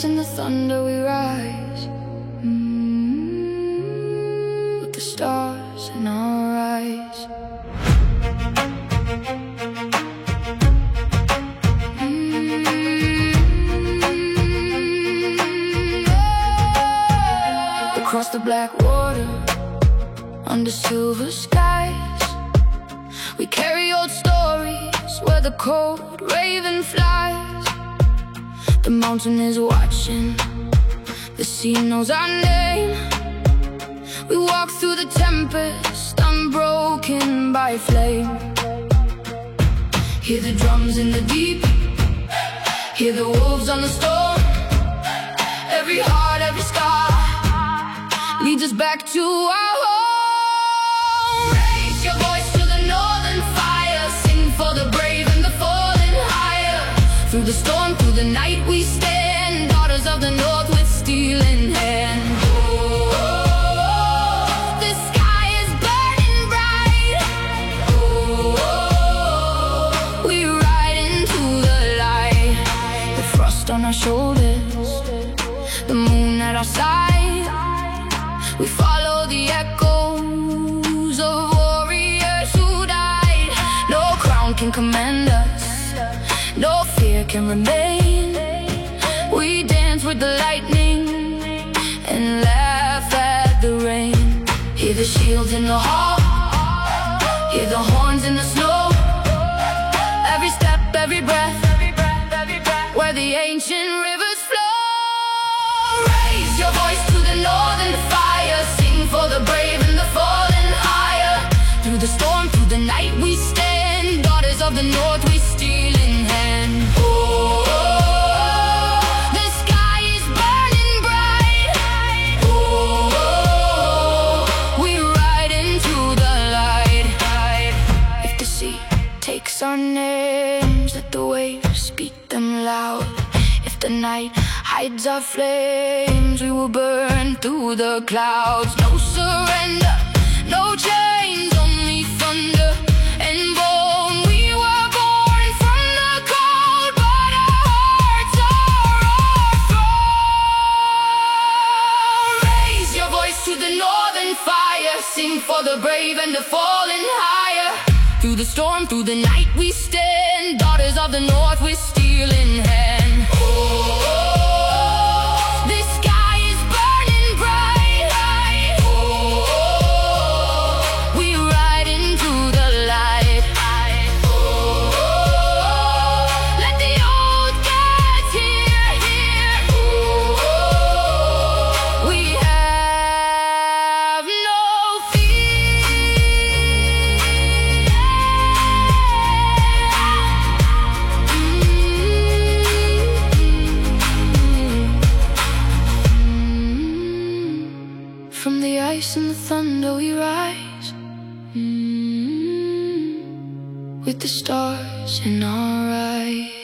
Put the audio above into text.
and the thunder we rise, with the stars in our eyes. Across the black water, under silver skies, we carry old stories where the cold raven flies. The mountain is watching, the sea knows our name. We walk through the tempest, unbroken by flame. Hear the drums in the deep, hear the wolves on the storm. Every heart, every scar leads us back to our home. Raise your voice to the northern fire, sing for the brave and the fallen higher. Through the storm, through the night we stand, daughters of the north with steel in hand. The sky is burning bright. We ride into the light. The frost on our shoulders, the moon at our side. We follow the echoes of warriors who died. No crown can command us, no fear can remain. We dance with the lightning and laugh at the rain. Hear the shields in the hall, hear the horns in the snow. Every step, every breath, where the ancient rivers flow. Raise your voice to the northern fire, sing for the brave and the fallen higher. Through the storm, through the night we stand, daughters of the north with steel in hand. The sky is burning bright. We ride into the light. If the sea takes our names, let the waves speak them loud. If the night hides our flames, we will burn through the clouds. No surrender, no chains, only thunder and bone. We were born from the cold, but our hearts are our throne. Raise your voice to the northern fire, sing for the brave and the fallen higher. Through the storm, through the night we stand, daughters of the north with steel in hand. From the ice and the thunder we rise, with the stars in our eyes.